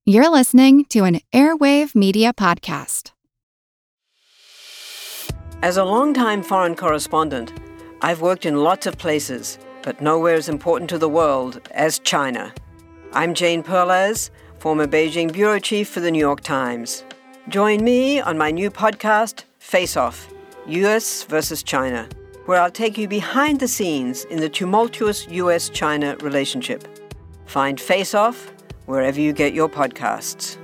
You're listening to an Airwave Media Podcast. As a longtime foreign correspondent, I've worked in lots of places, but nowhere as important to the world as China. I'm Jane Perlez, former Beijing bureau chief for the New York Times. Join me on my new podcast, Face Off, U.S. versus China, where I'll take you behind the scenes in the tumultuous U.S.-China relationship. Find Face Off wherever you get your podcasts.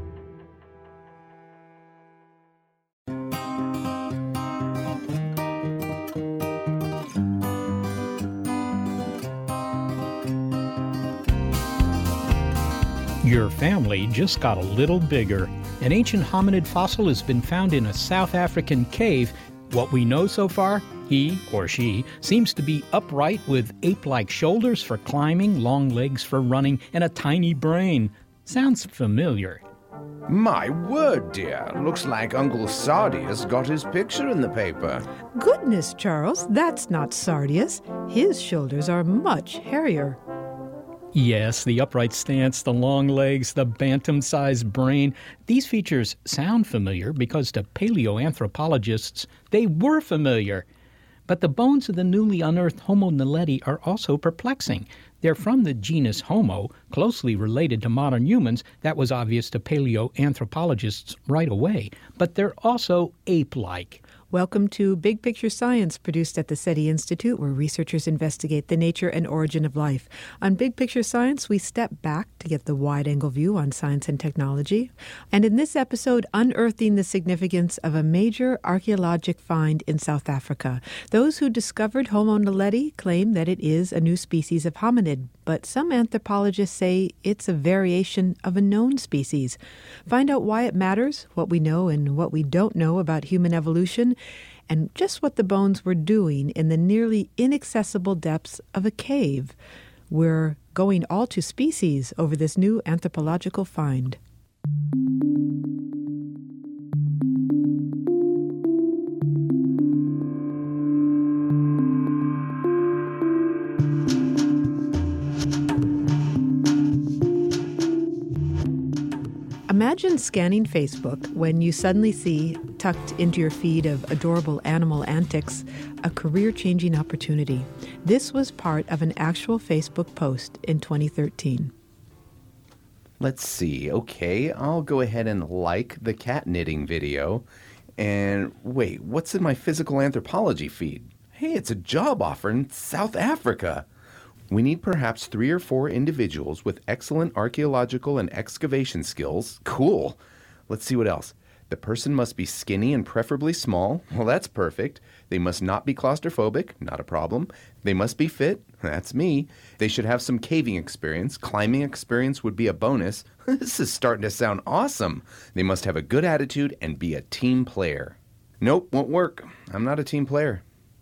Your family just got a little bigger. An ancient hominid fossil has been found in a South African cave. What we know so far, he or she seems to be upright with ape-like shoulders for climbing, long legs for running, and a tiny brain. Sounds familiar. My word, dear. Looks like Uncle Sardius got his picture in the paper. Goodness, Charles, that's not Sardius. His shoulders are much hairier. Yes, the upright stance, the long legs, the bantam-sized brain. These features sound familiar because to paleoanthropologists, they were familiar. But the bones of the newly unearthed Homo naledi are also perplexing. They're from the genus Homo, closely related to modern humans. That was obvious to paleoanthropologists right away. But they're also ape-like. Welcome to Big Picture Science, produced at the SETI Institute, where researchers investigate the nature and origin of life. On Big Picture Science, we step back to get the wide-angle view on science and technology. And in this episode, unearthing the significance of a major archaeologic find in South Africa. Those who discovered Homo naledi claim that it is a new species of hominid, but some anthropologists say it's a variation of a known species. Find out why it matters, what we know and what we don't know about human evolution, and just what the bones were doing in the nearly inaccessible depths of a cave. We're going all to species over this new anthropological find. Imagine scanning Facebook when you suddenly see, tucked into your feed of adorable animal antics, a career-changing opportunity. This was part of an actual Facebook post in 2013. Let's see. Okay, I'll go ahead and like the cat knitting video. And wait, what's in my physical anthropology feed? Hey, it's a job offer in South Africa. We need perhaps 3 or 4 individuals with excellent archaeological and excavation skills. Cool. Let's see what else. The person must be skinny and preferably small. Well, that's perfect. They must not be claustrophobic. Not a problem. They must be fit. That's me. They should have some caving experience. Climbing experience would be a bonus. This is starting to sound awesome. They must have a good attitude and be a team player. Nope, won't work. I'm not a team player.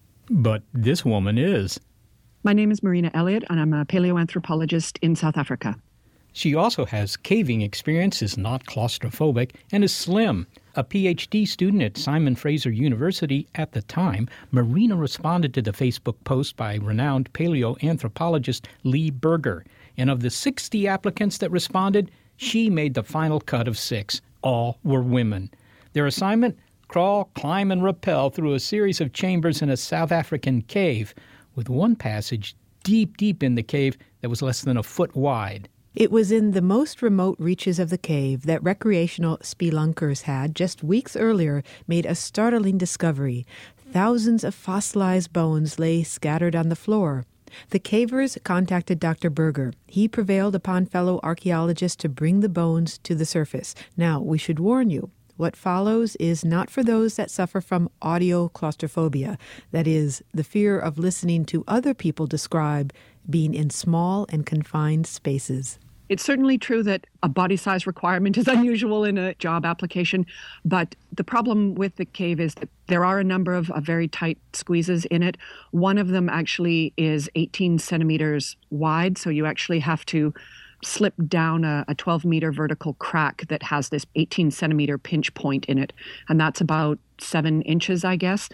But this woman is. My name is Marina Elliott, and I'm a paleoanthropologist in South Africa. She also has caving experience, is not claustrophobic, and is slim. A PhD student at Simon Fraser University at the time, Marina responded to the Facebook post by renowned paleoanthropologist Lee Berger. And of the 60 applicants that responded, she made the final cut of 6. All were women. Their assignment? Crawl, climb, and rappel through a series of chambers in a South African cave, with one passage deep in the cave that was less than a foot wide. It was in the most remote reaches of the cave that recreational spelunkers had, just weeks earlier, made a startling discovery. Thousands of fossilized bones lay scattered on the floor. The cavers contacted Dr. Berger. He prevailed upon fellow archaeologists to bring the bones to the surface. Now, we should warn you, what follows is not for those that suffer from audio claustrophobia, that is, the fear of listening to other people describe being in small and confined spaces. It's certainly true that a body size requirement is unusual in a job application, but the problem with the cave is that there are a number of very tight squeezes in it. One of them actually is 18 centimeters wide, so you actually have to slip down a 12-meter vertical crack that has this 18-centimeter pinch point in it, and that's about 7 inches, I guess.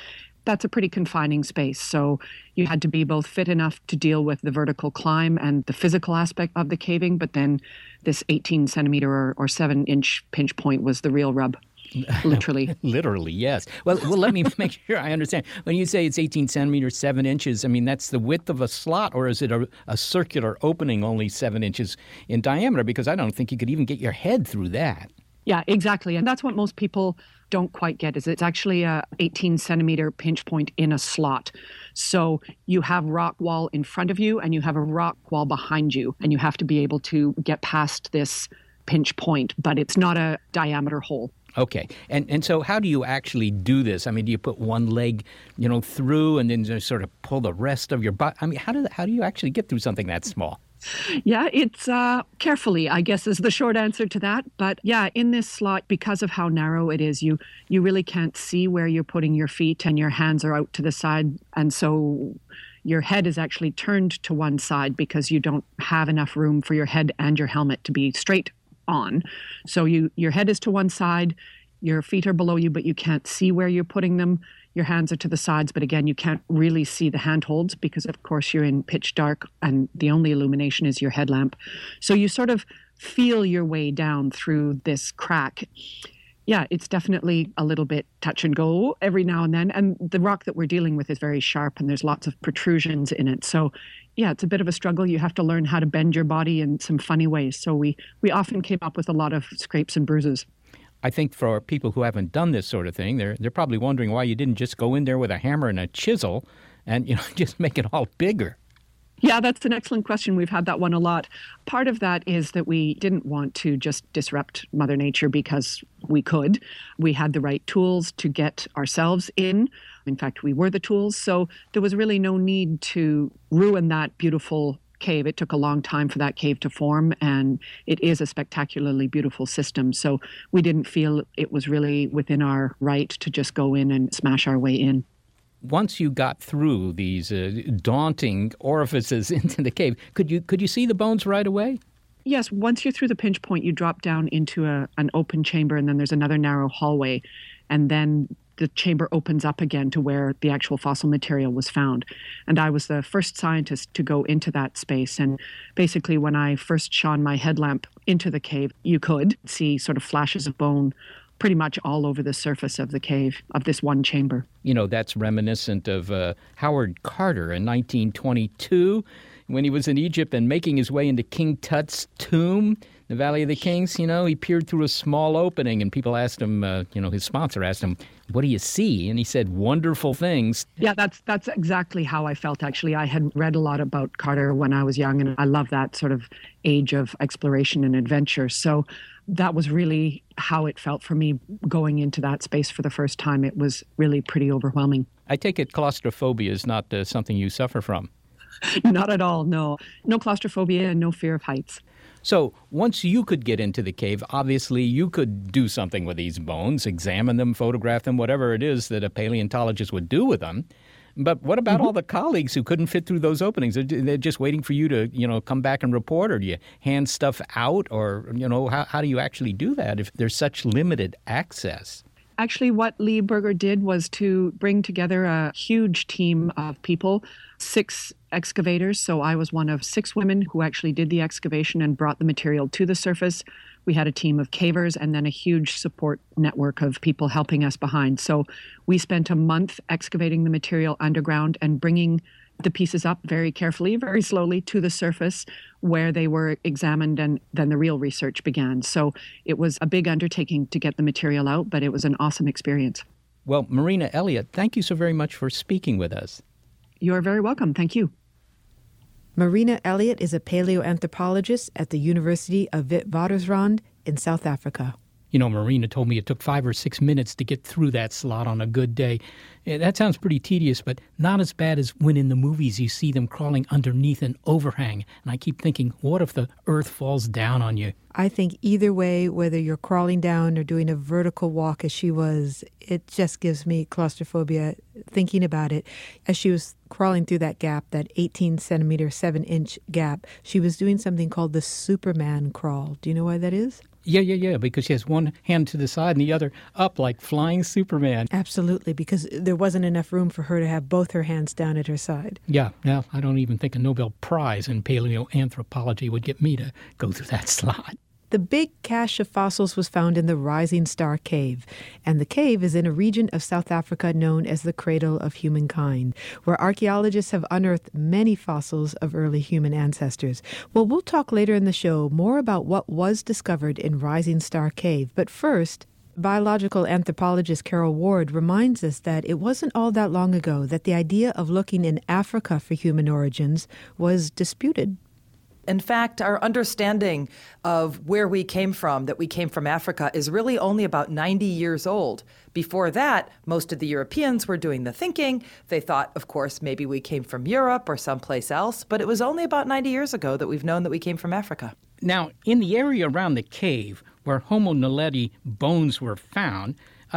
that's a pretty confining space. So you had to be both fit enough to deal with the vertical climb and the physical aspect of the caving, but then this 18 centimeter or 7-inch pinch point was the real rub. Literally. Literally, yes. Well, let me make sure I understand. When you say it's 18 centimeters, 7 inches, I mean, that's the width of a slot, or is it a circular opening only 7 inches in diameter? Because I don't think you could even get your head through that. Yeah, exactly. And that's what most people don't quite get, is it's actually a 18 centimeter pinch point in a slot. So you have rock wall in front of you and you have a rock wall behind you, and you have to be able to get past this pinch point, but it's not a diameter hole. Okay. And so how do you actually do this? I mean, do you put one leg, through and then just sort of pull the rest of your body? I mean, how do you actually get through something that small? Yeah, it's carefully, I guess, is the short answer to that. But yeah, in this slot, because of how narrow it is, you really can't see where you're putting your feet, and your hands are out to the side. And so your head is actually turned to one side because you don't have enough room for your head and your helmet to be straight on. So your head is to one side, your feet are below you, but you can't see where you're putting them. Your hands are to the sides, but again, you can't really see the handholds because, of course, you're in pitch dark and the only illumination is your headlamp. So you sort of feel your way down through this crack. Yeah, it's definitely a little bit touch and go every now and then. And the rock that we're dealing with is very sharp and there's lots of protrusions in it. So yeah, it's a bit of a struggle. You have to learn how to bend your body in some funny ways. So we often came up with a lot of scrapes and bruises. I think for people who haven't done this sort of thing, they're probably wondering why you didn't just go in there with a hammer and a chisel and just make it all bigger. Yeah, that's an excellent question. We've had that one a lot. Part of that is that we didn't want to just disrupt Mother Nature because we could. We had the right tools to get ourselves in. In fact, we were the tools. So there was really no need to ruin that beautiful cave. It took a long time for that cave to form, and it is a spectacularly beautiful system. So we didn't feel it was really within our right to just go in and smash our way in. Once you got through these daunting orifices into the cave, could you see the bones right away? Yes, once you're through the pinch point, you drop down into an open chamber, and then there's another narrow hallway, and then the chamber opens up again to where the actual fossil material was found. And I was the first scientist to go into that space. And basically, when I first shone my headlamp into the cave, you could see sort of flashes of bone pretty much all over the surface of the cave, of this one chamber. That's reminiscent of Howard Carter in 1922 when he was in Egypt and making his way into King Tut's tomb, the Valley of the Kings. He peered through a small opening and people asked him, his sponsor asked him, "What do you see?" And he said, "Wonderful things." Yeah, that's exactly how I felt, actually. I had read a lot about Carter when I was young, and I love that sort of age of exploration and adventure. So that was really how it felt for me going into that space for the first time. It was really pretty overwhelming. I take it claustrophobia is not something you suffer from. Not at all, no. No claustrophobia and no fear of heights. So once you could get into the cave, obviously you could do something with these bones, examine them, photograph them, whatever it is that a paleontologist would do with them. But what about all the colleagues who couldn't fit through those openings? They're just waiting for you to, come back and report, or do you hand stuff out, or, how do you actually do that if there's such limited access? Actually, what Lee Berger did was to bring together a huge team of people, 6 excavators. So I was one of 6 women who actually did the excavation and brought the material to the surface. We had a team of cavers and then a huge support network of people helping us behind. So we spent a month excavating the material underground and bringing the pieces up very carefully, very slowly to the surface where they were examined, and then the real research began. So it was a big undertaking to get the material out, but it was an awesome experience. Well, Marina Elliott, thank you so very much for speaking with us. You're very welcome. Thank you. Marina Elliott is a paleoanthropologist at the University of Witwatersrand in South Africa. Marina told me it took 5 or 6 minutes to get through that slot on a good day. That sounds pretty tedious, but not as bad as when in the movies you see them crawling underneath an overhang. And I keep thinking, what if the earth falls down on you? I think either way, whether you're crawling down or doing a vertical walk as she was, it just gives me claustrophobia thinking about it. As she was crawling through that gap, that 18 centimeter, 7-inch gap, she was doing something called the Superman crawl. Do you know why that is? Yeah, because she has one hand to the side and the other up like flying Superman. Absolutely, because there wasn't enough room for her to have both her hands down at her side. Yeah, I don't even think a Nobel Prize in paleoanthropology would get me to go through that slot. The big cache of fossils was found in the Rising Star Cave, and the cave is in a region of South Africa known as the Cradle of Humankind, where archaeologists have unearthed many fossils of early human ancestors. Well, we'll talk later in the show more about what was discovered in Rising Star Cave, but first, biological anthropologist Carol Ward reminds us that it wasn't all that long ago that the idea of looking in Africa for human origins was disputed. In fact, our understanding of where we came from, that we came from Africa, is really only about 90 years old. Before that, most of the Europeans were doing the thinking. They thought, of course, maybe we came from Europe or someplace else, but it was only about 90 years ago that we've known that we came from Africa. Now, in the area around the cave where Homo naledi bones were found,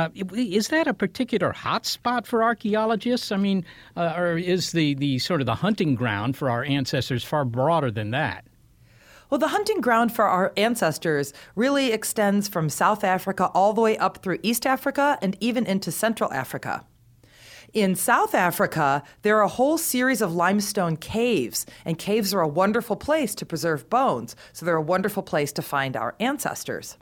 is that a particular hot spot for archaeologists? I mean, or is the sort of the hunting ground for our ancestors far broader than that? Well, the hunting ground for our ancestors really extends from South Africa all the way up through East Africa and even into Central Africa. In South Africa, there are a whole series of limestone caves, and caves are a wonderful place to preserve bones, so they're a wonderful place to find our ancestors.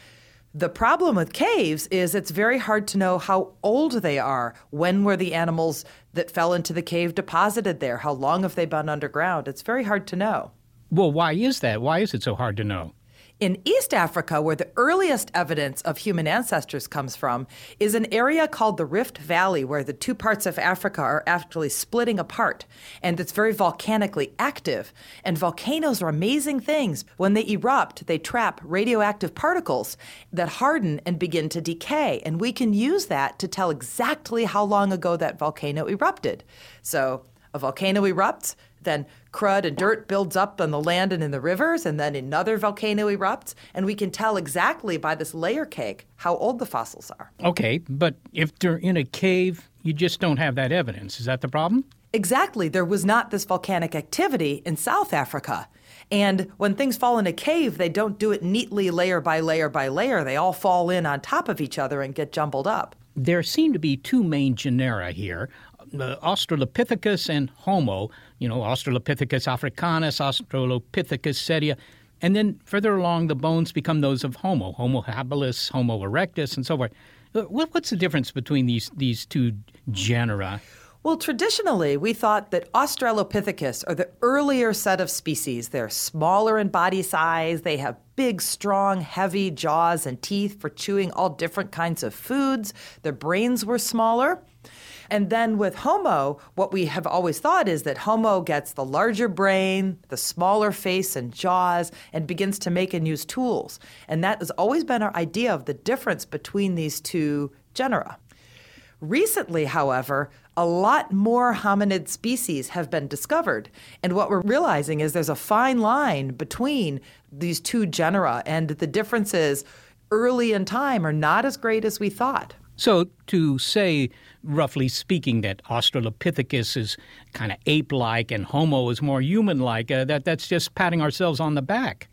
The problem with caves is it's very hard to know how old they are. When were the animals that fell into the cave deposited there? How long have they been underground? It's very hard to know. Well, why is that? Why is it so hard to know? In East Africa, where the earliest evidence of human ancestors comes from, is an area called the Rift Valley, where the two parts of Africa are actually splitting apart. And it's very volcanically active. And volcanoes are amazing things. When they erupt, they trap radioactive particles that harden and begin to decay. And we can use that to tell exactly how long ago that volcano erupted. So a volcano erupts, then crud and dirt builds up on the land and in the rivers, and then another volcano erupts, and we can tell exactly by this layer cake how old the fossils are. Okay, but if they're in a cave, you just don't have that evidence. Is that the problem? Exactly. There was not this volcanic activity in South Africa. And when things fall in a cave, they don't do it neatly layer by layer by layer. They all fall in on top of each other and get jumbled up. There seem to be two main genera here, Australopithecus and Homo, Australopithecus africanus, Australopithecus sedia, and then further along the bones become those of Homo habilis, Homo erectus, and so forth. What's the difference between these two genera? Well, traditionally, we thought that Australopithecus are the earlier set of species. They're smaller in body size. They have big, strong, heavy jaws and teeth for chewing all different kinds of foods. Their brains were smaller. And then with Homo, what we have always thought is that Homo gets the larger brain, the smaller face and jaws, and begins to make and use tools. And that has always been our idea of the difference between these two genera. Recently, however, a lot more hominid species have been discovered. And what we're realizing is there's a fine line between these two genera, and the differences early in time are not as great as we thought. So to say, roughly speaking, that Australopithecus is kind of ape-like and Homo is more human-like, that's just patting ourselves on the back.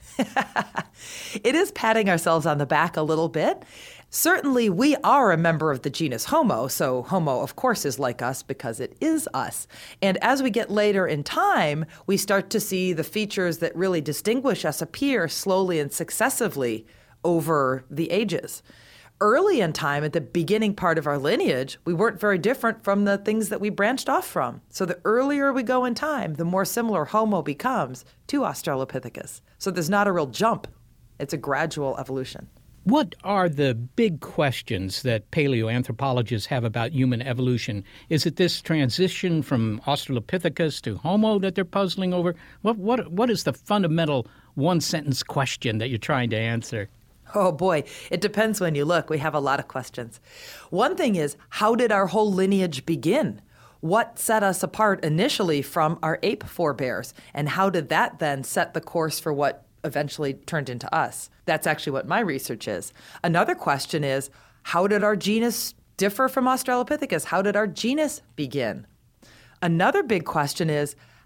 It is patting ourselves on the back a little bit. Certainly, we are a member of the genus Homo, so Homo, of course, is like us because it is us. And as we get later in time, we start to see the features that really distinguish us appear slowly and successively over the ages. Early in time, at the beginning part of our lineage, we weren't very different from the things that we branched off from. So the earlier we go in time, the more similar Homo becomes to Australopithecus. So there's not a real jump. It's a gradual evolution. What are the big questions that paleoanthropologists have about human evolution? Is it this transition from Australopithecus to Homo that they're puzzling over? What is the fundamental one-sentence question that you're trying to answer? Oh boy, it depends when you look. We have a lot of questions. One thing is, how did our whole lineage begin? What set us apart initially from our ape forebears? And how did that then set the course for what eventually turned into us? That's actually what my research is. Another question is, how did our genus differ from Australopithecus? How did our genus begin? Another big question is,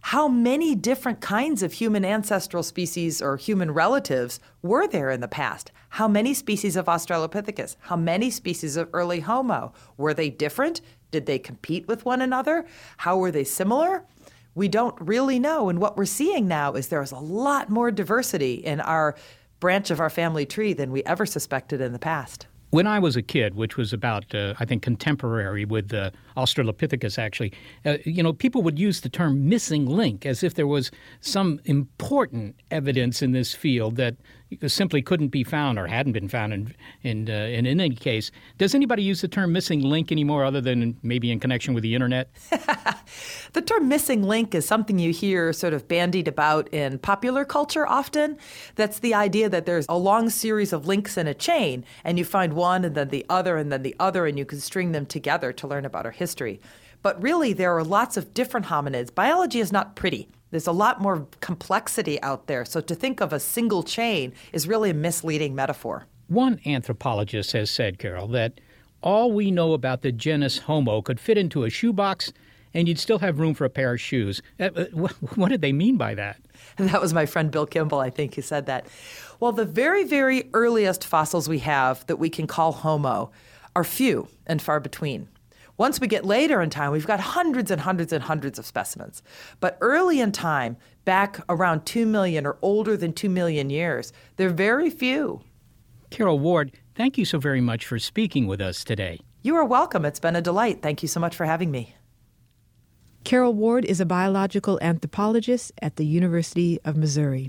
How many different kinds of human ancestral species or human relatives were there in the past? How many species of Australopithecus? How many species of early Homo? Were they different? Did they compete with one another? How were they similar? We don't really know. And what we're seeing now is there's a lot more diversity in our branch of our family tree than we ever suspected in the past. When I was a kid, which was about, I think, contemporary with Australopithecus, actually, people would use the term missing link as if there was some important evidence in this field that simply couldn't be found or hadn't been found in any case. Does anybody use the term missing link anymore other than maybe in connection with the internet? The term missing link is something you hear sort of bandied about in popular culture often. That's the idea that there's a long series of links in a chain, and you find one and then the other and then the other, and you can string them together to learn about our history. But really, there are lots of different hominids. Biology is not pretty. There's a lot more complexity out there. So to think of a single chain is really a misleading metaphor. One anthropologist has said, Carol, that all we know about the genus Homo could fit into a shoebox and you'd still have room for a pair of shoes. What did they mean by that? That was my friend Bill Kimball, I think, who said that. Well, the very, very earliest fossils we have that we can call Homo are few and far between. Once we get later in time, we've got hundreds and hundreds and hundreds of specimens. But early in time, back around 2 million or older than 2 million years, they're very few. Carol Ward, thank you so very much for speaking with us today. You are welcome. It's been a delight. Thank you so much for having me. Carol Ward is a biological anthropologist at the University of Missouri.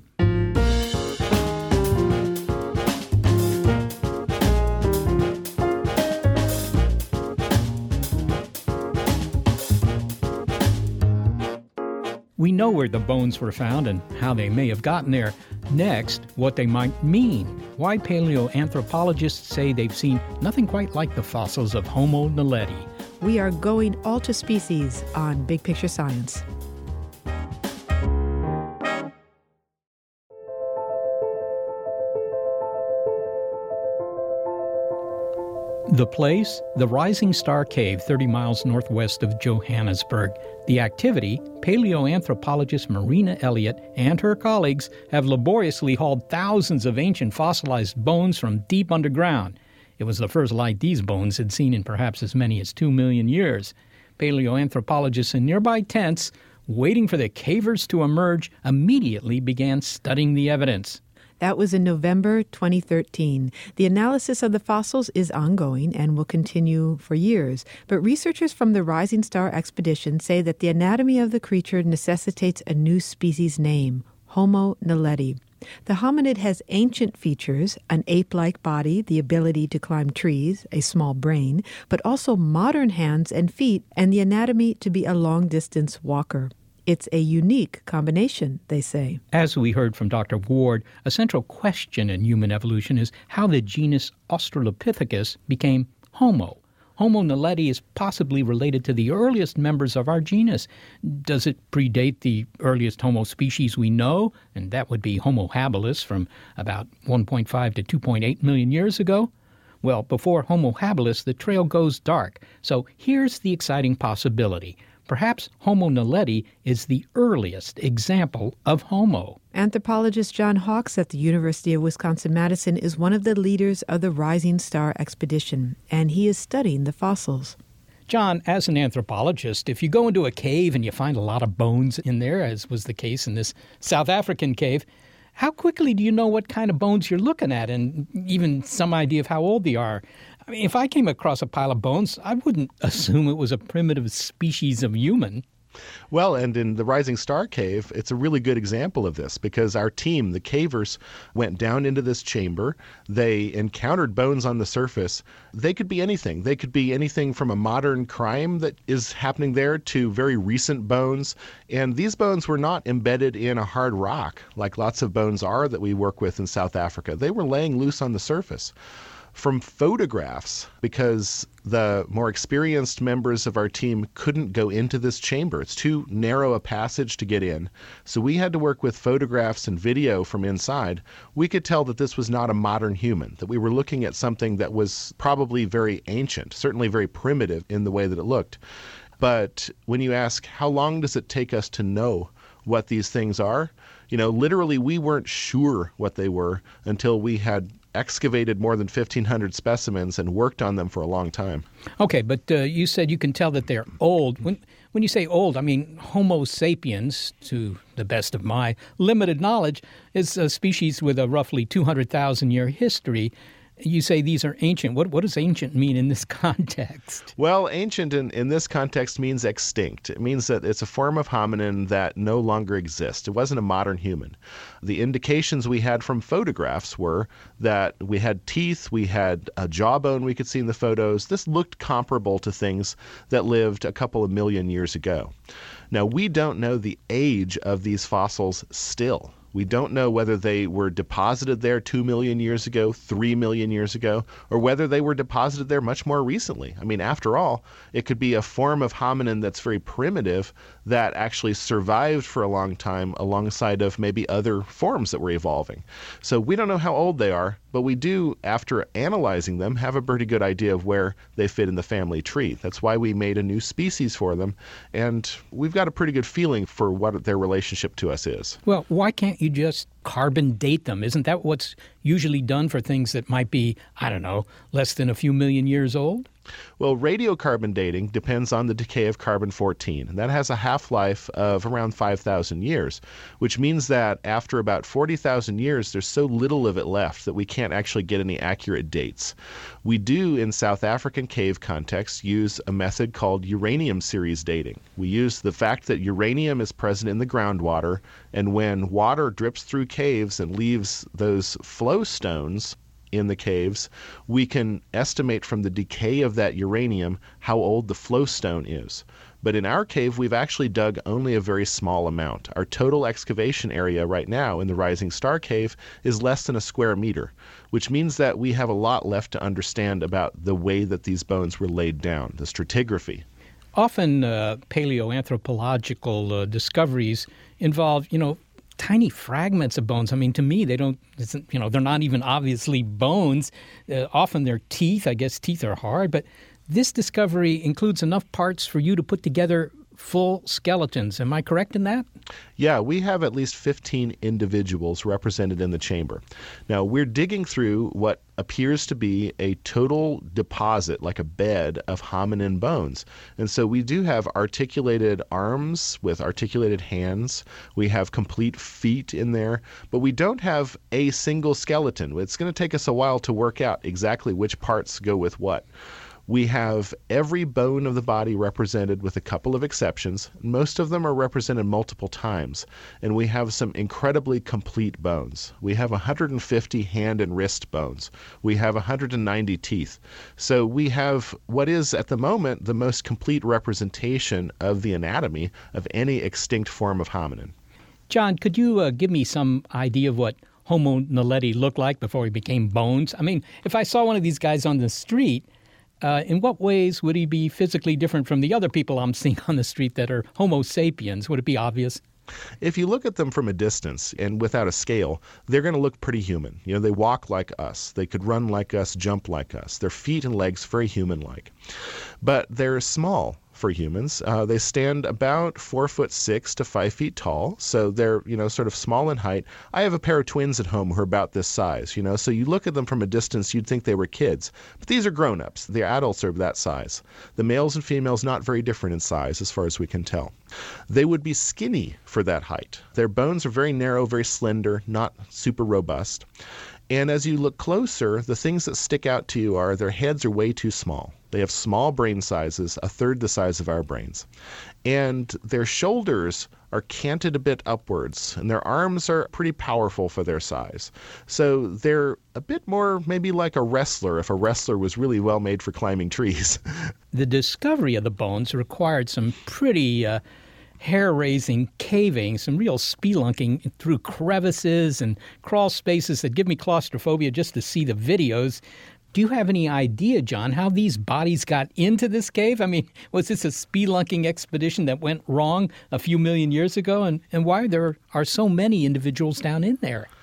We know where the bones were found and how they may have gotten there. Next, what they might mean. Why paleoanthropologists say they've seen nothing quite like the fossils of Homo naledi. We are going all to species on Big Picture Science. The place, the Rising Star Cave, 30 miles northwest of Johannesburg. The activity, paleoanthropologist Marina Elliott and her colleagues have laboriously hauled thousands of ancient fossilized bones from deep underground. It was the first light these bones had seen in perhaps as many as 2 million years. Paleoanthropologists in nearby tents, waiting for the cavers to emerge, immediately began studying the evidence. That was in November 2013. The analysis of the fossils is ongoing and will continue for years. But researchers from the Rising Star expedition say that the anatomy of the creature necessitates a new species name, Homo naledi. The hominid has ancient features, an ape-like body, the ability to climb trees, a small brain, but also modern hands and feet, and the anatomy to be a long-distance walker. It's a unique combination, they say. As we heard from Dr. Ward, a central question in human evolution is how the genus Australopithecus became Homo. Homo naledi is possibly related to the earliest members of our genus. Does it predate the earliest Homo species we know? And that would be Homo habilis from about 1.5 to 2.8 million years ago. Well, before Homo habilis, the trail goes dark. So here's the exciting possibility. Perhaps Homo naledi is the earliest example of Homo. Anthropologist John Hawks at the University of Wisconsin-Madison is one of the leaders of the Rising Star expedition, and he is studying the fossils. John, as an anthropologist, if you go into a cave and you find a lot of bones in there, as was the case in this South African cave, how quickly do you know what kind of bones you're looking at and even some idea of how old they are? I mean, if I came across a pile of bones, I wouldn't assume it was a primitive species of human. Well, and in the Rising Star Cave, it's a really good example of this because our team, the cavers, went down into this chamber. They encountered bones on the surface. They could be anything. They could be anything from a modern crime that is happening there to very recent bones. And these bones were not embedded in a hard rock like lots of bones are that we work with in South Africa. They were laying loose on the surface. From photographs, because the more experienced members of our team couldn't go into this chamber. It's too narrow a passage to get in. So we had to work with photographs and video from inside. We could tell that this was not a modern human, that we were looking at something that was probably very ancient, certainly very primitive in the way that it looked. But when you ask, how long does it take us to know what these things are. Literally, we weren't sure what they were until we had excavated more than 1,500 specimens and worked on them for a long time. Okay, but you said you can tell that they're old. When you say old, I mean Homo sapiens, to the best of my limited knowledge, is a species with a roughly 200,000-year history. You say these are ancient. What does ancient mean in this context? Well, ancient in this context means extinct. It means that it's a form of hominin that no longer exists. It wasn't a modern human. The indications we had from photographs were that we had teeth, we had a jawbone we could see in the photos. This looked comparable to things that lived a couple of million years ago. Now, we don't know the age of these fossils still. We don't know whether they were deposited there 2 million years ago, 3 million years ago, or whether they were deposited there much more recently. I mean, after all, it could be a form of hominin that's very primitive that actually survived for a long time alongside of maybe other forms that were evolving. So we don't know how old they are, but we do, after analyzing them, have a pretty good idea of where they fit in the family tree. That's why we made a new species for them, and we've got a pretty good feeling for what their relationship to us is. Well, why can't you just carbon date them? Isn't that what's usually done for things that might be, I don't know, less than a few million years old? Well, radiocarbon dating depends on the decay of carbon-14, and that has a half-life of around 5,000 years, which means that after about 40,000 years, there's so little of it left that we can't actually get any accurate dates. We do, in South African cave context, use a method called uranium series dating. We use the fact that uranium is present in the groundwater, and when water drips through caves and leaves those flow stones in the caves, we can estimate from the decay of that uranium how old the flowstone is. But in our cave, we've actually dug only a very small amount. Our total excavation area right now in the Rising Star Cave is less than a square meter, which means that we have a lot left to understand about the way that these bones were laid down, the stratigraphy. Often paleoanthropological discoveries involve, tiny fragments of bones. I mean, to me, they're not even obviously bones. Often they're teeth. I guess teeth are hard, but this discovery includes enough parts for you to put together full skeletons. Am I correct in that? Yeah, we have at least 15 individuals represented in the chamber. Now, we're digging through what appears to be a total deposit, like a bed of hominin bones. And so we do have articulated arms with articulated hands. We have complete feet in there, but we don't have a single skeleton. It's going to take us a while to work out exactly which parts go with what. We have every bone of the body represented with a couple of exceptions. Most of them are represented multiple times, and we have some incredibly complete bones. We have 150 hand and wrist bones. We have 190 teeth. So we have what is, at the moment, the most complete representation of the anatomy of any extinct form of hominin. John, could you give me some idea of what Homo naledi looked like before he became bones? I mean, if I saw one of these guys on the street, in what ways would he be physically different from the other people I'm seeing on the street that are Homo sapiens? Would it be obvious? If you look at them from a distance and without a scale, they're going to look pretty human. They walk like us. They could run like us, jump like us. Their feet and legs very human-like. But they're small for humans. They stand about 4'6" to 5 feet tall, so they're sort of small in height. I have a pair of twins at home who are about this size. So you look at them from a distance, you'd think they were kids, but these are grown-ups. The adults are that size. The males and females not very different in size, as far as we can tell. They would be skinny for that height. Their bones are very narrow, very slender, not super robust. And as you look closer, the things that stick out to you are their heads are way too small. They have small brain sizes, a third the size of our brains. And their shoulders are canted a bit upwards, and their arms are pretty powerful for their size. So they're a bit more maybe like a wrestler, if a wrestler was really well made for climbing trees. The discovery of the bones required some pretty hair-raising caving, some real spelunking through crevices and crawl spaces that give me claustrophobia just to see the videos. Do you have any idea, John, how these bodies got into this cave? I mean, was this a spelunking expedition that went wrong a few million years ago? And why there are so many individuals down in there?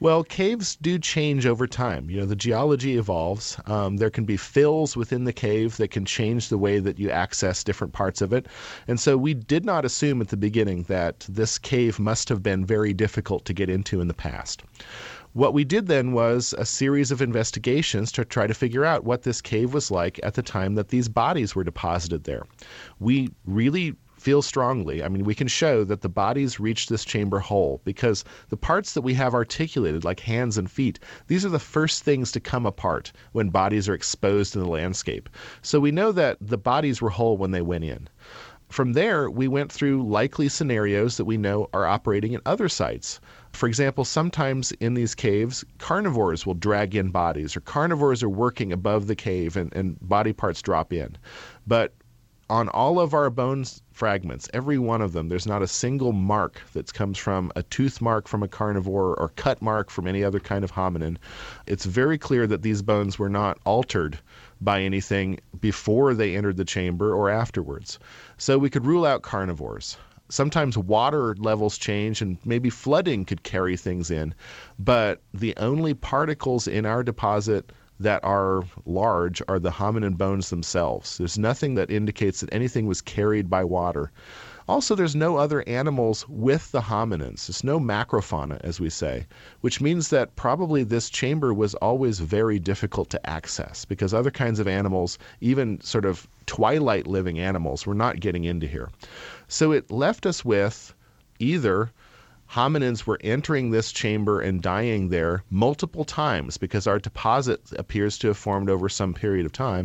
Well, caves do change over time. The geology evolves. There can be fills within the cave that can change the way that you access different parts of it. And so we did not assume at the beginning that this cave must have been very difficult to get into in the past. What we did then was a series of investigations to try to figure out what this cave was like at the time that these bodies were deposited there. We really feel strongly, we can show that the bodies reached this chamber whole, because the parts that we have articulated, like hands and feet, these are the first things to come apart when bodies are exposed in the landscape. So we know that the bodies were whole when they went in. From there, we went through likely scenarios that we know are operating at other sites. For example, sometimes in these caves, carnivores will drag in bodies, or carnivores are working above the cave and body parts drop in. But on all of our bones fragments, every one of them, there's not a single mark that comes from a tooth mark from a carnivore or cut mark from any other kind of hominin. It's very clear that these bones were not altered by anything before they entered the chamber or afterwards. So we could rule out carnivores. Sometimes water levels change and maybe flooding could carry things in, but the only particles in our deposit that are large are the hominin bones themselves. There's nothing that indicates that anything was carried by water. Also, there's no other animals with the hominins. There's no macrofauna, as we say, which means that probably this chamber was always very difficult to access because other kinds of animals, even sort of twilight living animals, were not getting into here. So it left us with either hominins were entering this chamber and dying there multiple times because our deposit appears to have formed over some period of time,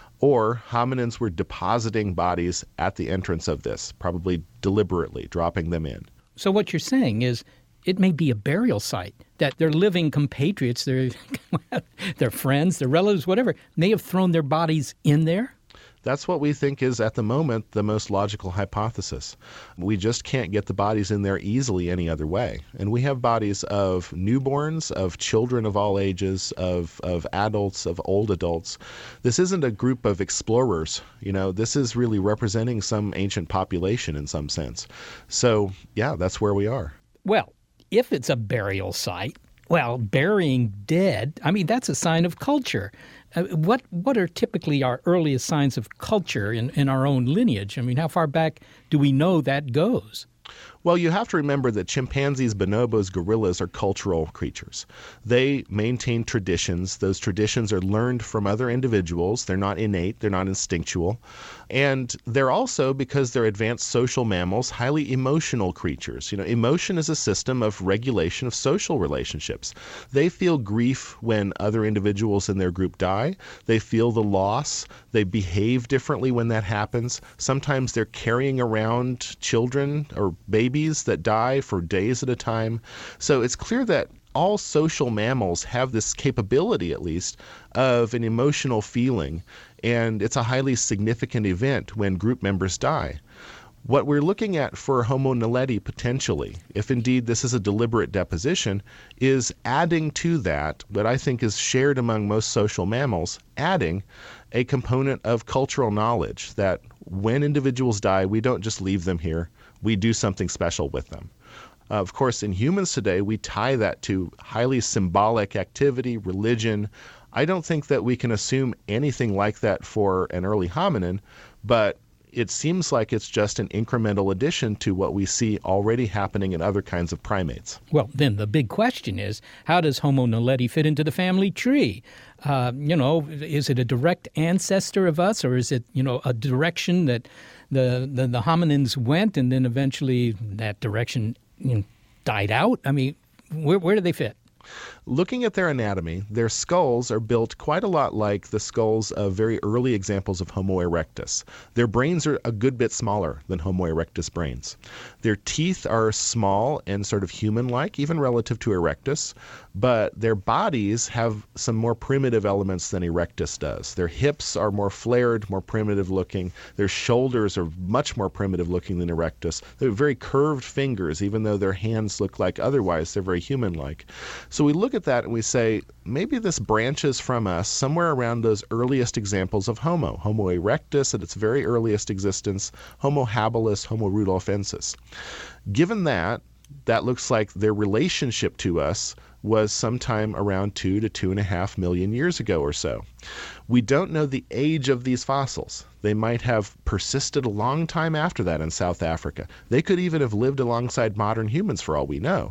or hominins were depositing bodies at the entrance of this, probably deliberately dropping them in. So what you're saying is it may be a burial site, that their living compatriots, their friends, their relatives, whatever, may have thrown their bodies in there? That's what we think is, at the moment, the most logical hypothesis. We just can't get the bodies in there easily any other way. And we have bodies of newborns, of children of all ages, of adults, of old adults. This isn't a group of explorers. This is really representing some ancient population in some sense. So, yeah, that's where we are. Well, if it's a burial site, burying dead, that's a sign of culture. What are typically our earliest signs of culture in our own lineage? How far back do we know that goes? Well, you have to remember that chimpanzees, bonobos, gorillas are cultural creatures. They maintain traditions. Those traditions are learned from other individuals. They're not innate. They're not instinctual. And they're also, because they're advanced social mammals, highly emotional creatures. Emotion is a system of regulation of social relationships. They feel grief when other individuals in their group die. They feel the loss. They behave differently when that happens. Sometimes they're carrying around children or babies that die for days at a time. So it's clear that all social mammals have this capability, at least, of an emotional feeling, and it's a highly significant event when group members die. What we're looking at for Homo naledi potentially, if indeed this is a deliberate deposition, is adding to that what I think is shared among most social mammals, adding a component of cultural knowledge that when individuals die, we don't just leave them here. We do something special with them. Of course, in humans today, we tie that to highly symbolic activity, religion. I don't think that we can assume anything like that for an early hominin, but it seems like it's just an incremental addition to what we see already happening in other kinds of primates. Well, then the big question is, how does Homo naledi fit into the family tree? Is it a direct ancestor of us, or is it, a direction that the hominins went and then eventually that direction died out? Where do they fit? Looking at their anatomy, their skulls are built quite a lot like the skulls of very early examples of Homo erectus. Their brains are a good bit smaller than Homo erectus brains. Their teeth are small and sort of human-like, even relative to erectus, but their bodies have some more primitive elements than erectus does. Their hips are more flared, more primitive looking. Their shoulders are much more primitive looking than erectus. They have very curved fingers, even though their hands look like otherwise they're very human-like. So we look at that and we say, maybe this branches from us somewhere around those earliest examples of Homo erectus at its very earliest existence, Homo habilis, Homo rudolfensis. Given that looks like their relationship to us was sometime around 2 to 2.5 million years ago or so. We don't know the age of these fossils. They might have persisted a long time after that in South Africa. They could even have lived alongside modern humans for all we know.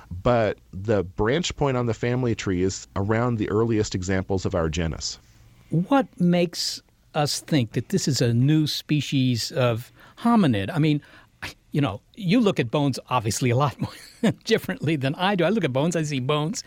But the branch point on the family tree is around the earliest examples of our genus. What makes us think that this is a new species of hominid? I mean, you know, you look at bones obviously a lot more differently than I do. I look at bones, I see bones.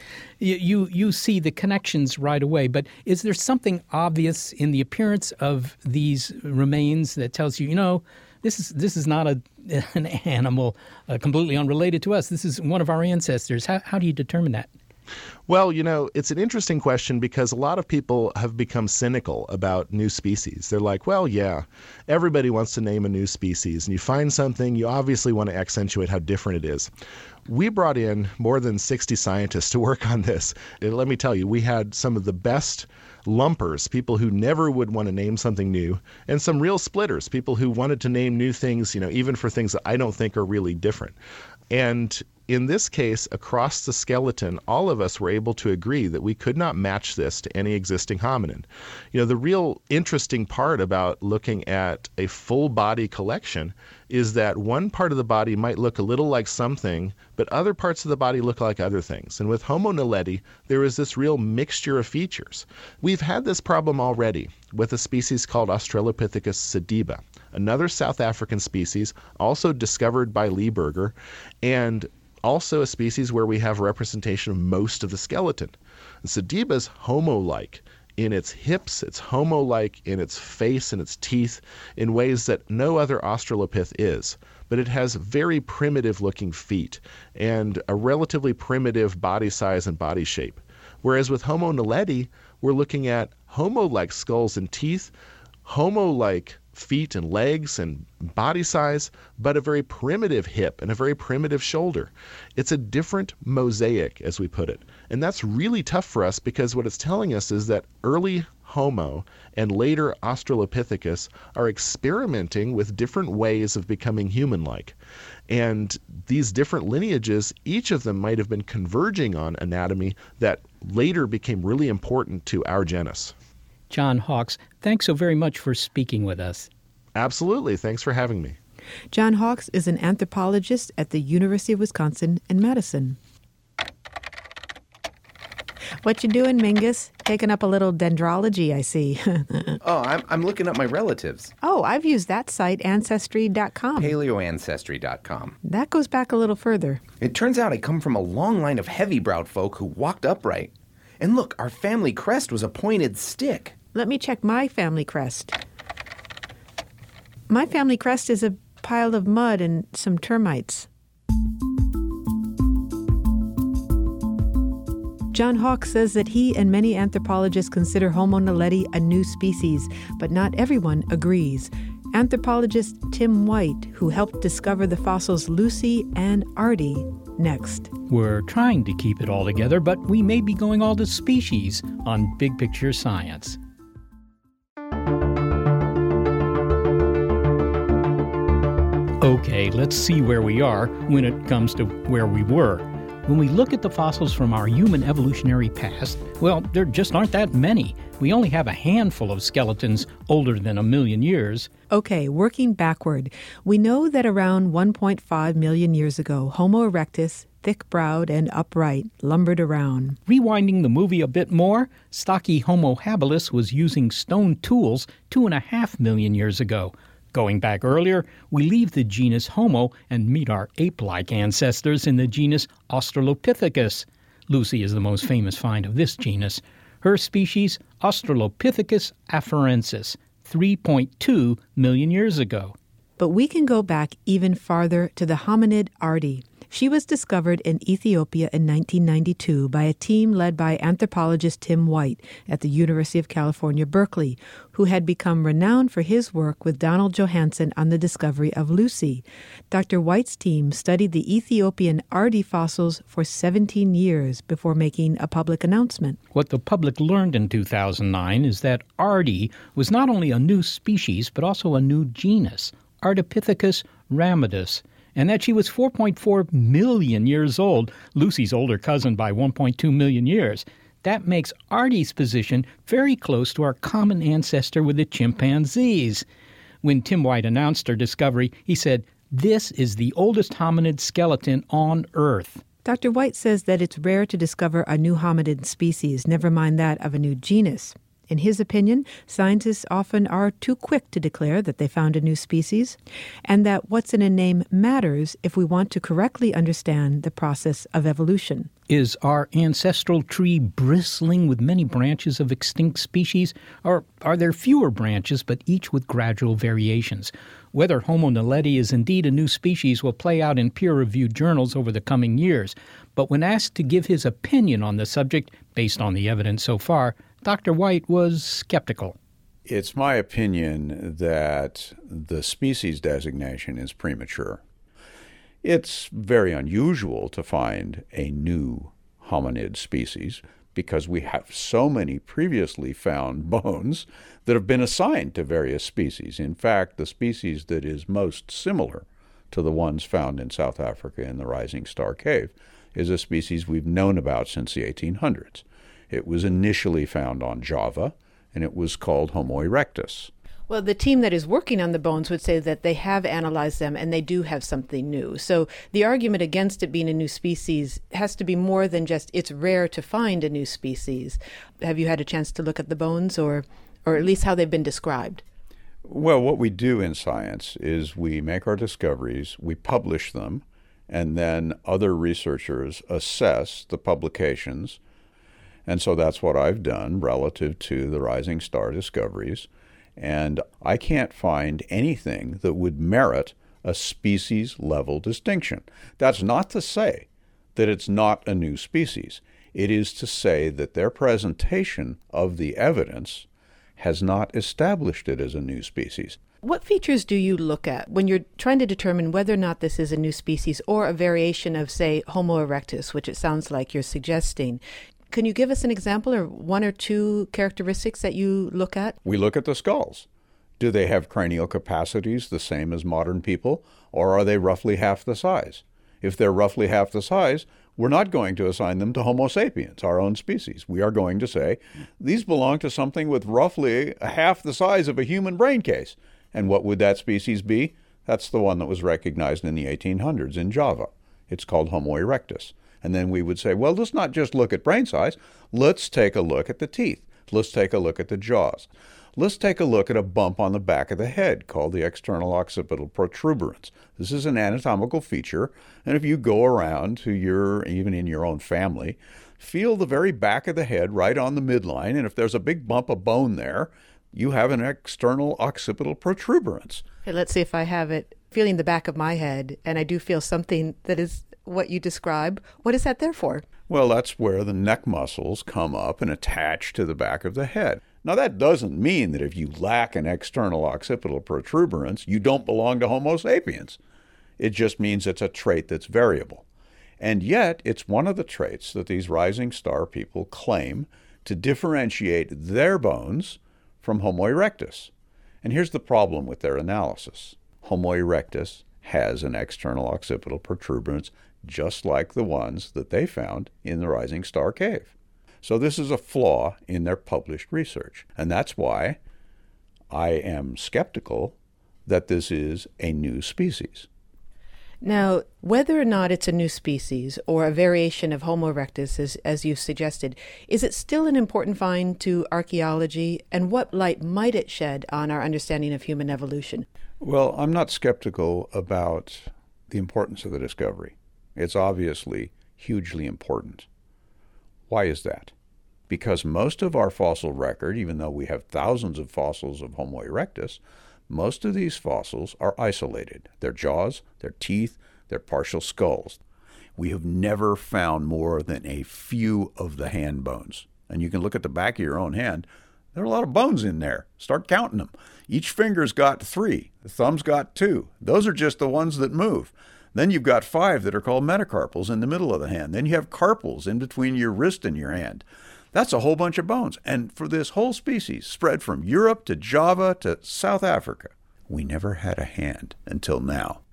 You see the connections right away. But is there something obvious in the appearance of these remains that tells you, you know, this is not an animal completely unrelated to us. This is one of our ancestors. How do you determine that? Well, you know, it's an interesting question because a lot of people have become cynical about new species. They're like, well, yeah, everybody wants to name a new species. And you find something, you obviously want to accentuate how different it is. We brought in more than 60 scientists to work on this. And let me tell you, we had some of the best lumpers, people who never would want to name something new, and some real splitters, people who wanted to name new things, you know, even for things that I don't think are really different. And in this case, across the skeleton, all of us were able to agree that we could not match this to any existing hominin. You know, the real interesting part about looking at a full body collection is that one part of the body might look a little like something, but other parts of the body look like other things. And with Homo naledi, there is this real mixture of features. We've had this problem already with a species called Australopithecus sediba, another South African species, also discovered by Lee Berger, and also a species where we have representation of most of the skeleton. Sediba is Homo-like in its hips, it's Homo-like in its face and its teeth in ways that no other Australopith is. But it has very primitive-looking feet and a relatively primitive body size and body shape. Whereas with Homo naledi, we're looking at Homo-like skulls and teeth, Homo-like feet and legs and body size, but a very primitive hip and a very primitive shoulder. It's a different mosaic, as we put it. And that's really tough for us because what it's telling us is that early Homo and later Australopithecus are experimenting with different ways of becoming human-like. And these different lineages, each of them might have been converging on anatomy that later became really important to our genus. John Hawkes, thanks so very much for speaking with us. Absolutely. Thanks for having me. John Hawkes is an anthropologist at the University of Wisconsin in Madison. What you doing, Mingus? Taking up a little dendrology, I see. I'm looking up my relatives. Oh, I've used that site, Ancestry.com. Paleoancestry.com. That goes back a little further. It turns out I come from a long line of heavy-browed folk who walked upright. And look, our family crest was a pointed stick. Let me check my family crest. My family crest is a pile of mud and some termites. John Hawkes says that he and many anthropologists consider Homo naledi a new species, but not everyone agrees. Anthropologist Tim White, who helped discover the fossils Lucy and Artie, next. We're trying to keep it all together, but we may be going all to species on Big Picture Science. Okay, let's see where we are when it comes to where we were. When we look at the fossils from our human evolutionary past, well, there just aren't that many. We only have a handful of skeletons older than 1 million years. Okay, working backward, we know that around 1.5 million years ago, Homo erectus, thick-browed and upright, lumbered around. Rewinding the movie a bit more, stocky Homo habilis was using stone tools 2.5 million years ago. Going back earlier, we leave the genus Homo and meet our ape-like ancestors in the genus Australopithecus. Lucy is the most famous find of this genus. Her species, Australopithecus afarensis, 3.2 million years ago. But we can go back even farther to the hominid Artie. She was discovered in Ethiopia in 1992 by a team led by anthropologist Tim White at the University of California, Berkeley, who had become renowned for his work with Donald Johanson on the discovery of Lucy. Dr. White's team studied the Ethiopian Artie fossils for 17 years before making a public announcement. What the public learned in 2009 is that Artie was not only a new species, but also a new genus, Ardipithecus ramidus. and that she was 4.4 million years old, Lucy's older cousin by 1.2 million years. That makes Artie's position very close to our common ancestor with the chimpanzees. When Tim White announced her discovery, he said, "This is the oldest hominid skeleton on Earth." Dr. White says that it's rare to discover a new hominid species, never mind that of a new genus. In his opinion, scientists often are too quick to declare that they found a new species, and that what's in a name matters if we want to correctly understand the process of evolution. Is our ancestral tree bristling with many branches of extinct species, or are there fewer branches but each with gradual variations? Whether Homo naledi is indeed a new species will play out in peer-reviewed journals over the coming years, but when asked to give his opinion on the subject based on the evidence so far, Dr. White was skeptical. It's my opinion that the species designation is premature. It's very unusual to find a new hominid species because we have so many previously found bones that have been assigned to various species. In fact, the species that is most similar to the ones found in South Africa in the Rising Star Cave is a species we've known about since the 1800s. It was initially found on Java, and it was called Homo erectus. Well, the team that is working on the bones would say that they have analyzed them and they do have something new. So the argument against it being a new species has to be more than just it's rare to find a new species. Have you had a chance to look at the bones or at least how they've been described? Well, what we do in science is we make our discoveries, we publish them, and then other researchers assess the publications. And so that's what I've done relative to the Rising Star discoveries. And I can't find anything that would merit a species-level distinction. That's not to say that it's not a new species. It is to say that their presentation of the evidence has not established it as a new species. What features do you look at when you're trying to determine whether or not this is a new species or a variation of, say, Homo erectus, which it sounds like you're suggesting? Can you give us an example or one or two characteristics that you look at? We look at the skulls. Do they have cranial capacities the same as modern people, or are they roughly half the size? If they're roughly half the size, we're not going to assign them to Homo sapiens, our own species. We are going to say, these belong to something with roughly half the size of a human brain case. And what would that species be? That's the one that was recognized in the 1800s in Java. It's called Homo erectus. And then we would say, well, let's not just look at brain size. Let's take a look at the teeth. Let's take a look at the jaws. Let's take a look at a bump on the back of the head called the external occipital protuberance. This is an anatomical feature, and if you go around to even in your own family, feel the very back of the head right on the midline, and if there's a big bump of bone there, you have an external occipital protuberance. Okay, let's see if I have it. Feeling the back of my head, and I do feel something that is what you describe. What is that there for? Well, that's where the neck muscles come up and attach to the back of the head. Now, that doesn't mean that if you lack an external occipital protuberance, you don't belong to Homo sapiens. It just means it's a trait that's variable. And yet, it's one of the traits that these Rising Star people claim to differentiate their bones from Homo erectus. And here's the problem with their analysis. Homo erectus has an external occipital protuberance just like the ones that they found in the Rising Star Cave. So this is a flaw in their published research. And that's why I am skeptical that this is a new species. Now, whether or not it's a new species or a variation of Homo erectus, as you suggested, is it still an important find to archaeology? And what light might it shed on our understanding of human evolution? Well, I'm not skeptical about the importance of the discovery. It's obviously hugely important. Why is that? Because most of our fossil record, even though we have thousands of fossils of Homo erectus, most of these fossils are isolated. Their jaws, their teeth, their partial skulls. We have never found more than a few of the hand bones. And you can look at the back of your own hand. There are a lot of bones in there. Start counting them. Each finger's got 3. The thumb's got 2. Those are just the ones that move. Then you've got 5 that are called metacarpals in the middle of the hand. Then you have carpals in between your wrist and your hand. That's a whole bunch of bones. And for this whole species, spread from Europe to Java to South Africa, we never had a hand until now.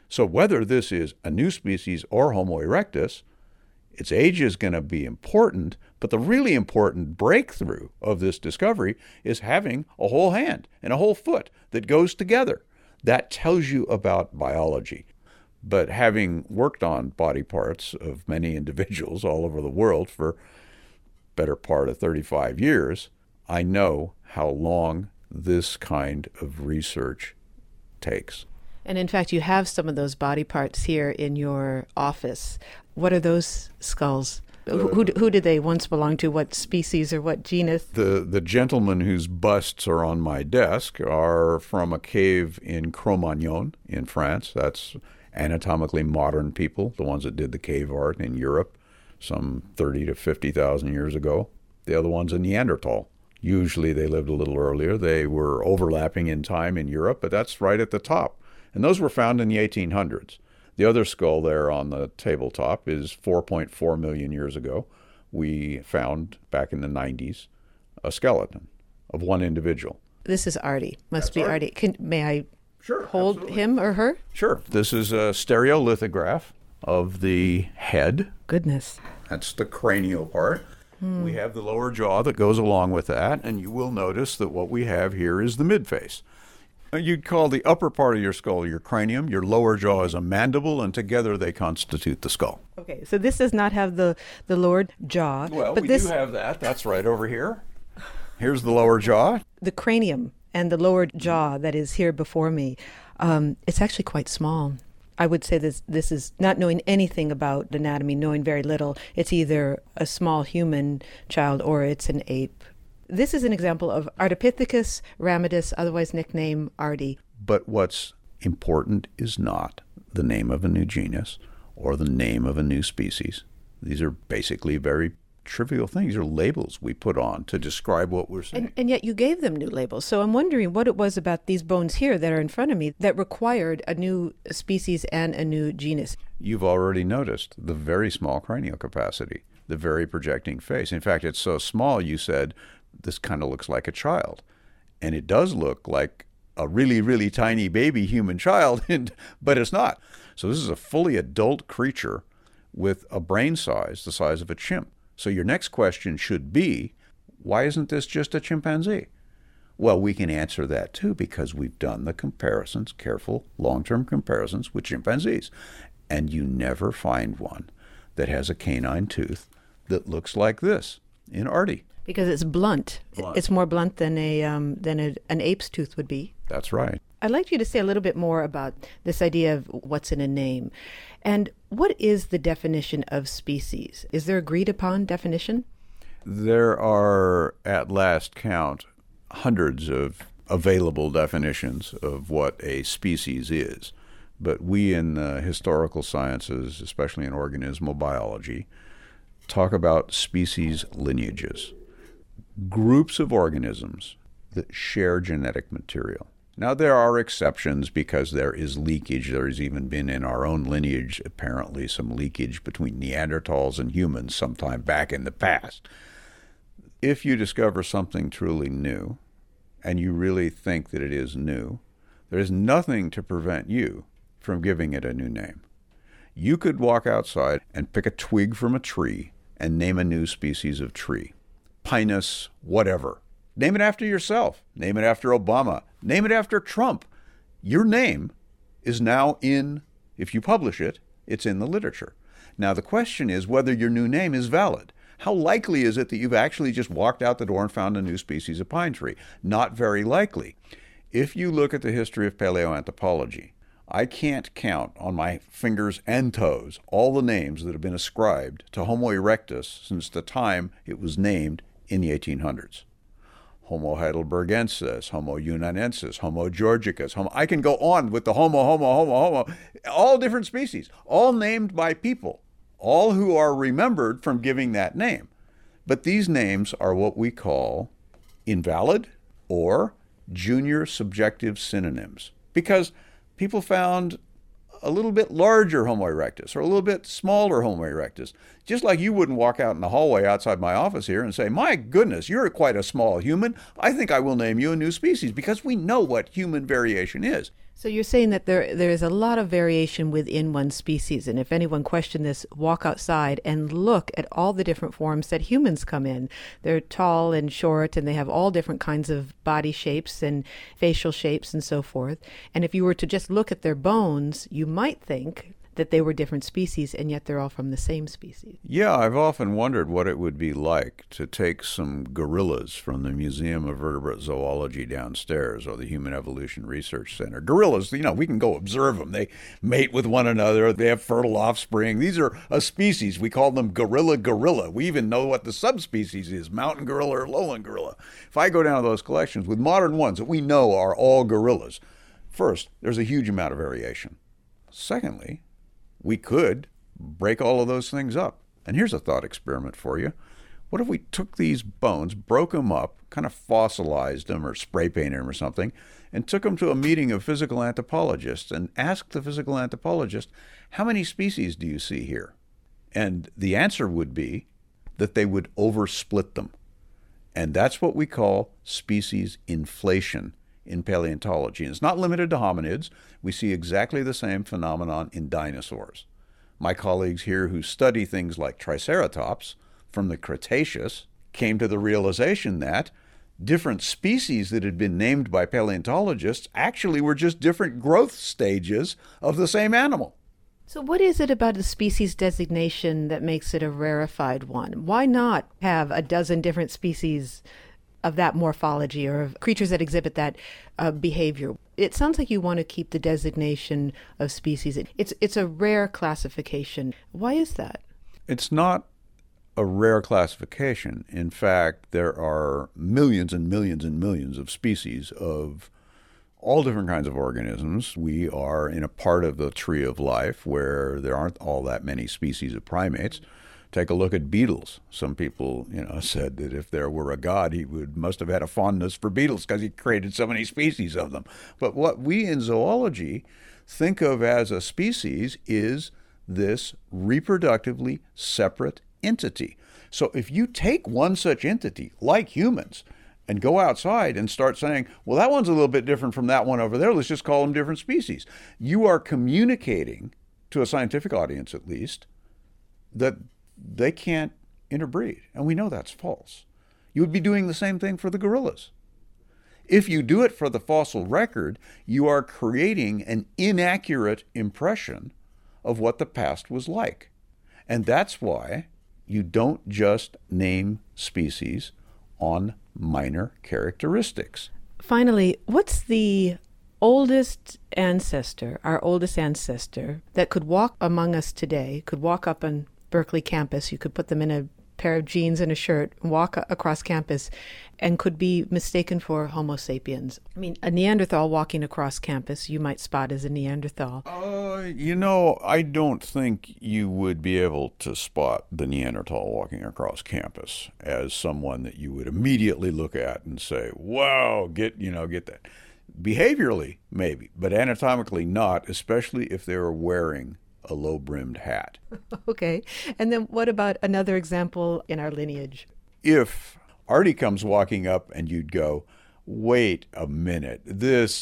So whether this is a new species or Homo erectus, its age is going to be important, but the really important breakthrough of this discovery is having a whole hand and a whole foot that goes together. That tells you about biology. But having worked on body parts of many individuals all over the world for better part of 35 years, I know how long this kind of research takes. And in fact, you have some of those body parts here in your office. What are those skulls? Who did they once belong to? What species or what genus? The gentlemen whose busts are on my desk are from a cave in Cro-Magnon in France. That's anatomically modern people, the ones that did the cave art in Europe some 30 to 50,000 years ago. The other one's a Neanderthal. Usually they lived a little earlier. They were overlapping in time in Europe, but that's right at the top. And those were found in the 1800s. The other skull there on the tabletop is 4.4 million years ago. We found back in the 90s a skeleton of one individual. This is Artie. Must be Artie. May I hold absolutely. him or her? Sure. This is a stereolithograph of the head. Goodness. That's the cranial part. We have the lower jaw that goes along with that, and you will notice that what we have here is the midface. You'd call the upper part of your skull your cranium, your lower jaw is a mandible, and together they constitute the skull. Okay, so this does not have the lower jaw. Well, but we this, do have that. That's right over here. Here's the lower jaw. The cranium and the lower jaw that is here before me, it's actually quite small. I would say this is not knowing anything about anatomy, knowing very little. It's either a small human child or it's an ape. This is an example of Ardipithecus ramidus, otherwise nicknamed Artie. But what's important is not the name of a new genus or the name of a new species. These are basically very trivial things. These are labels we put on to describe what we're seeing. And yet you gave them new labels. So I'm wondering what it was about these bones here that are in front of me that required a new species and a new genus. You've already noticed the very small cranial capacity, the very projecting face. In fact, it's so small, you said, this kind of looks like a child. And it does look like a really, really tiny baby human child, but it's not. So this is a fully adult creature with a brain size the size of a chimp. So your next question should be, why isn't this just a chimpanzee? Well, we can answer that too because we've done the comparisons, careful long-term comparisons with chimpanzees. And you never find one that has a canine tooth that looks like this in Artie. Because it's blunt. It's more blunt than an ape's tooth would be. That's right. I'd like you to say a little bit more about this idea of what's in a name. And what is the definition of species? Is there agreed upon definition? There are, at last count, hundreds of available definitions of what a species is. But we in the historical sciences, especially in organismal biology, talk about species lineages. Groups of organisms that share genetic material. Now, there are exceptions because there is leakage. There has even been in our own lineage, apparently, some leakage between Neanderthals and humans sometime back in the past. If you discover something truly new, and you really think that it is new, there is nothing to prevent you from giving it a new name. You could walk outside and pick a twig from a tree and name a new species of tree. Pinus, whatever. Name it after yourself. Name it after Obama. Name it after Trump. Your name is now if you publish it, it's in the literature. Now the question is whether your new name is valid. How likely is it that you've actually just walked out the door and found a new species of pine tree? Not very likely. If you look at the history of paleoanthropology, I can't count on my fingers and toes all the names that have been ascribed to Homo erectus since the time it was named in the 1800s. Homo heidelbergensis, Homo yunanensis, Homo georgicus. I can go on with the Homo, all different species, all named by people, all who are remembered from giving that name. But these names are what we call invalid or junior subjective synonyms because people found a little bit larger Homo erectus or a little bit smaller Homo erectus. Just like you wouldn't walk out in the hallway outside my office here and say, my goodness, you're quite a small human. I think I will name you a new species because we know what human variation is. So you're saying that there is a lot of variation within one species, and if anyone questioned this, walk outside and look at all the different forms that humans come in. They're tall and short, and they have all different kinds of body shapes and facial shapes and so forth. And if you were to just look at their bones, you might think that they were different species, and yet they're all from the same species. Yeah, I've often wondered what it would be like to take some gorillas from the Museum of Vertebrate Zoology downstairs or the Human Evolution Research Center. Gorillas, we can go observe them. They mate with one another. They have fertile offspring. These are a species. We call them gorilla. We even know what the subspecies is, mountain gorilla or lowland gorilla. If I go down to those collections with modern ones that we know are all gorillas, first, there's a huge amount of variation. Secondly, we could break all of those things up. And here's a thought experiment for you. What if we took these bones, broke them up, kind of fossilized them or spray painted them or something, and took them to a meeting of physical anthropologists and asked the physical anthropologist, how many species do you see here? And the answer would be that they would oversplit them. And that's what we call species inflation in paleontology. And it's not limited to hominids. We see exactly the same phenomenon in dinosaurs. My colleagues here who study things like Triceratops from the Cretaceous came to the realization that different species that had been named by paleontologists actually were just different growth stages of the same animal. So what is it about the species designation that makes it a rarefied one? Why not have a dozen different species of that morphology or of creatures that exhibit that behavior? It sounds like you want to keep the designation of species. It's a rare classification. Why is that? It's not a rare classification. In fact, there are millions and millions and millions of species of all different kinds of organisms. We are in a part of the tree of life where there aren't all that many species of primates. Take a look at beetles. Some people, said that if there were a god, he must have had a fondness for beetles because he created so many species of them. But what we in zoology think of as a species is this reproductively separate entity. So if you take one such entity, like humans, and go outside and start saying, well, that one's a little bit different from that one over there, let's just call them different species, you are communicating to a scientific audience, at least, that they can't interbreed. And we know that's false. You would be doing the same thing for the gorillas. If you do it for the fossil record, you are creating an inaccurate impression of what the past was like. And that's why you don't just name species on minor characteristics. Finally, what's the oldest ancestor, our oldest ancestor, that could walk among us today, could walk up on Berkeley campus? You could put them in a pair of jeans and a shirt, walk across campus, and could be mistaken for Homo sapiens. I mean, a Neanderthal walking across campus, you might spot as a Neanderthal. I don't think you would be able to spot the Neanderthal walking across campus as someone that you would immediately look at and say, wow, get that. Behaviorally, maybe, but anatomically not, especially if they were wearing a low-brimmed hat. Okay. And then what about another example in our lineage? If Artie comes walking up and you'd go, wait a minute, this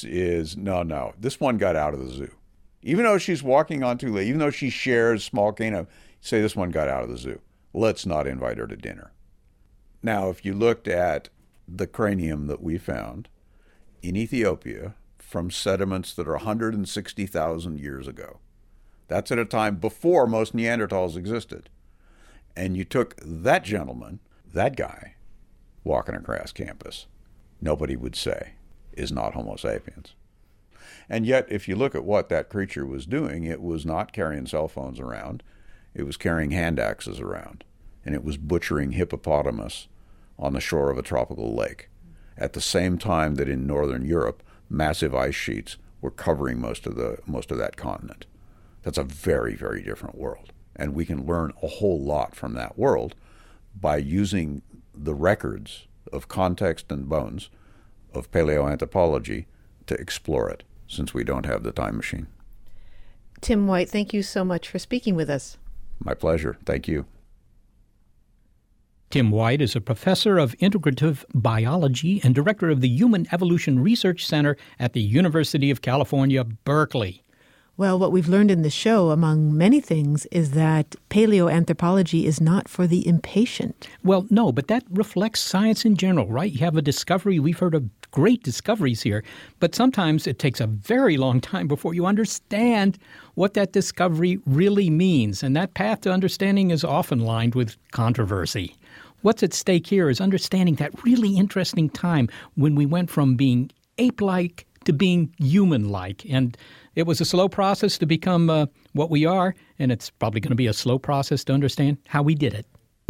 one got out of the zoo. Even though she's walking on two legs, even though she shares small canine, say this one got out of the zoo. Let's not invite her to dinner. Now, if you looked at the cranium that we found in Ethiopia from sediments that are 160,000 years ago, that's at a time before most Neanderthals existed. And you took that gentleman, that guy, walking across campus, nobody would say is not Homo sapiens. And yet, if you look at what that creature was doing, it was not carrying cell phones around. It was carrying hand axes around. And it was butchering hippopotamus on the shore of a tropical lake. At the same time that in Northern Europe, massive ice sheets were covering most of that continent. That's a very, very different world. And we can learn a whole lot from that world by using the records of context and bones of paleoanthropology to explore it, since we don't have the time machine. Tim White, thank you so much for speaking with us. My pleasure. Thank you. Tim White is a professor of integrative biology and director of the Human Evolution Research Center at the University of California, Berkeley. Well, what we've learned in the show, among many things, is that paleoanthropology is not for the impatient. Well, no, but that reflects science in general, right? You have a discovery. We've heard of great discoveries here, but sometimes it takes a very long time before you understand what that discovery really means. And that path to understanding is often lined with controversy. What's at stake here is understanding that really interesting time when we went from being ape-like to being human-like. And it was a slow process to become what we are, and it's probably going to be a slow process to understand how we did it.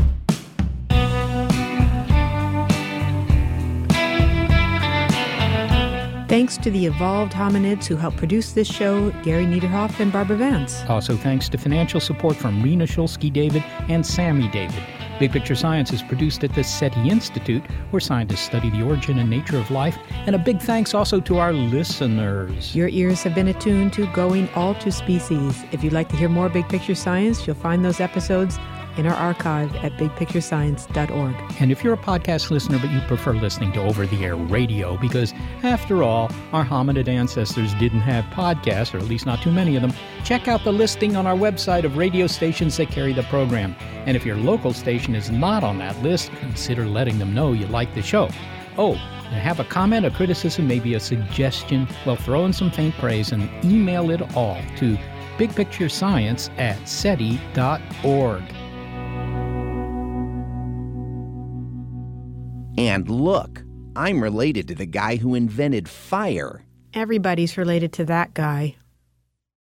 Thanks to the evolved hominids who helped produce this show, Gary Niederhoff and Barbara Vance. Also thanks to financial support from Rena Shulsky-David and Sammy David. Big Picture Science is produced at the SETI Institute, where scientists study the origin and nature of life. And a big thanks also to our listeners. Your ears have been attuned to Going All to Species. If you'd like to hear more Big Picture Science, you'll find those episodes in our archive at bigpicturescience.org. And if you're a podcast listener but you prefer listening to over-the-air radio, because after all, our hominid ancestors didn't have podcasts, or at least not too many of them, check out the listing on our website of radio stations that carry the program. And if your local station is not on that list, consider letting them know you like the show. Oh, and have a comment, a criticism, maybe a suggestion? Well, throw in some faint praise and email it all to bigpicturescience@seti.org. And look, I'm related to the guy who invented fire. Everybody's related to that guy.